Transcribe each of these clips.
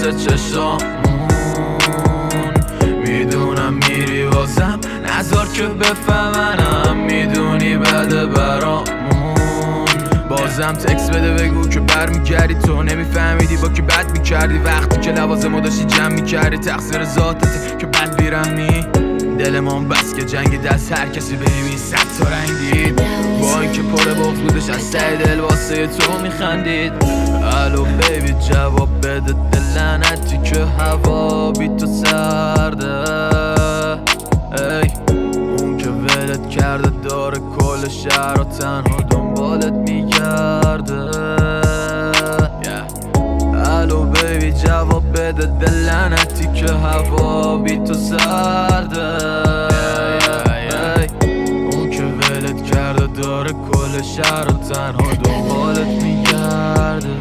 خیس چشامون میدونم میری واسم نذار که بفهمنم میدونی بده برامون بازم تکس بده بگو که برمیگردی تو نمیفهمیدی با که بد میکردی وقتی که لوازمو داشتی جمع میکردی تقصیر ذاتته که بد بیرحمی دلمان بس که جنگ دست هر کسی ببین صد تا رنگ دید با اینکه پر بغض بودش از ته دل واسه تو میخندید الو بیبی جواب بده دل لعنتی که هوا بی تو سرده ای اون که ولت کرده داره کل شهر و تنها دنبالت میگرده الو بیبی جواب بده دل لعنتی که هوا بی تو سرده اون که ولت کرده داره کل شهر و تنها دنبالت میگرده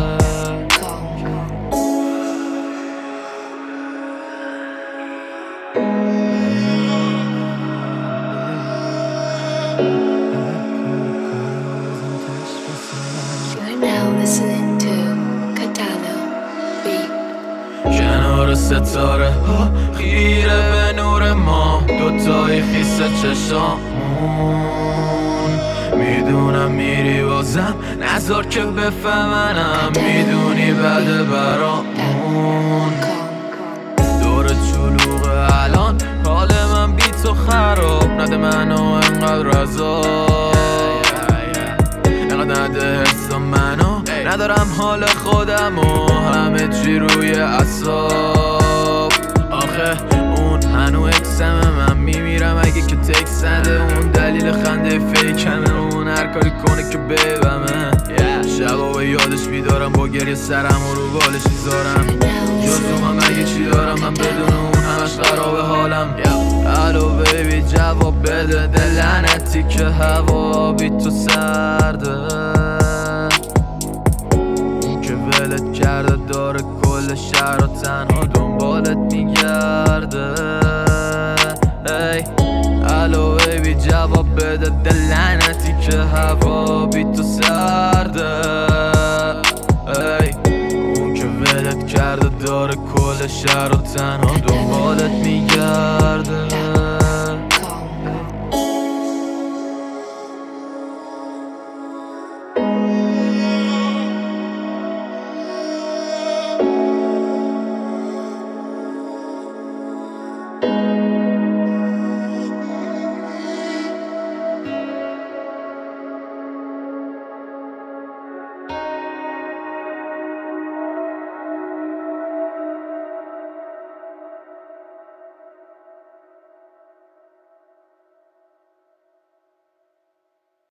کنار ستاره ها خیره به نور ما دوتای خیس چشامون میدونم میری واسم نذار که بفهمنم میدونی بده برامون دور چلوغ الان حال من بی تو خراب نده منو انقدر عذاب انقدر نده حس منو ندارم حال خودم و همه چی روی اعصاب آخه اون هنو اکسمه من میمیرم اگه که تکس زده اون دلیل خنده فیکمه اون هر کاری کنه که ببمه شبا به یادش بیدارم با گریه سرم و رو بالش میذارم جز من اگه چی دارم من بدون اون همش خراب حالم الو بیبی جواب بده دل لعنتی که هوا بی تو سرده ولت کرده داره کل شهر و تنها دنبالت میگرده ای الو بیبی جواب بده دل لعنتی که هوا بی تو سرده ای اون که ولت کرده داره کل شهر و تنها دنبالت میگرده